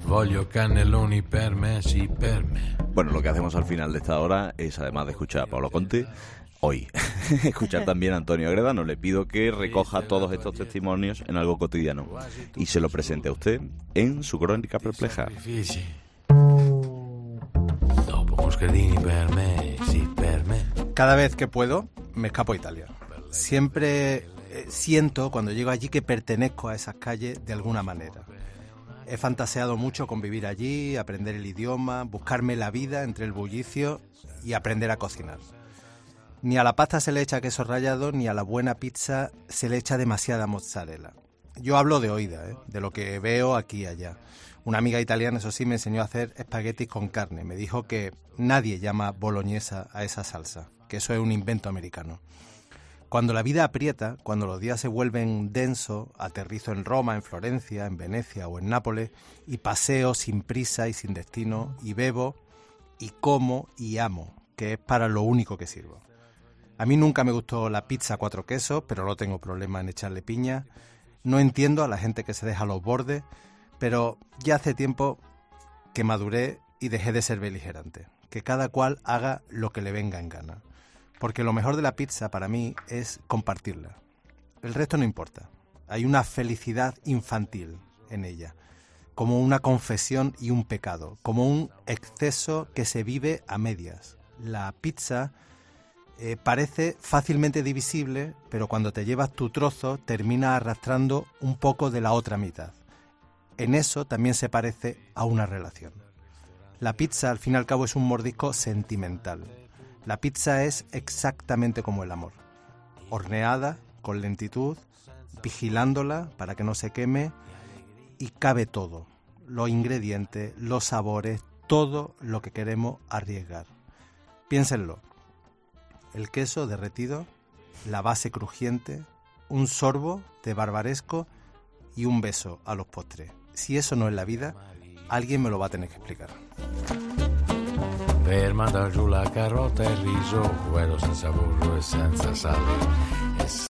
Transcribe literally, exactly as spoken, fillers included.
Voglio cannelloni per me, sí, per me. Bueno, lo que hacemos al final de esta hora es, además de escuchar a Pablo Conte, hoy, escuchar también a Antonio Gredano. Le pido que recoja todos estos testimonios en algo cotidiano y se lo presente a usted en su crónica perpleja. Dopo Moscardini per me, sí, per me. Cada vez que puedo, me escapo a Italia. Siempre eh, siento cuando llego allí que pertenezco a esas calles de alguna manera. He fantaseado mucho con vivir allí, aprender el idioma, buscarme la vida entre el bullicio y aprender a cocinar. Ni a la pasta se le echa queso rallado, ni a la buena pizza se le echa demasiada mozzarella. Yo hablo de oída, ¿eh? de lo que veo aquí y allá. Una amiga italiana, eso sí, me enseñó a hacer espaguetis con carne. Me dijo que nadie llama boloñesa a esa salsa, que eso es un invento americano. Cuando la vida aprieta, cuando los días se vuelven densos, aterrizo en Roma, en Florencia, en Venecia o en Nápoles y paseo sin prisa y sin destino y bebo y como y amo, que es para lo único que sirvo. A mí nunca me gustó la pizza cuatro quesos, pero no tengo problema en echarle piña. No entiendo a la gente que se deja los bordes, pero ya hace tiempo que maduré y dejé de ser beligerante. Que cada cual haga lo que le venga en gana. Porque lo mejor de la pizza para mí es compartirla. El resto no importa. Hay una felicidad infantil en ella, como una confesión y un pecado, como un exceso que se vive a medias. La pizza eh, parece fácilmente divisible, pero cuando te llevas tu trozo termina arrastrando un poco de la otra mitad. En eso también se parece a una relación. La pizza, al fin y al cabo, es un mordisco sentimental. La pizza es exactamente como el amor, horneada, con lentitud, vigilándola para que no se queme, y cabe todo, los ingredientes, los sabores, todo lo que queremos arriesgar. Piénsenlo, el queso derretido, la base crujiente, un sorbo de barbaresco y un beso a los postres. Si eso no es la vida, alguien me lo va a tener que explicar. Per mandar giù la carota e il riso, quello senza burro e senza sale.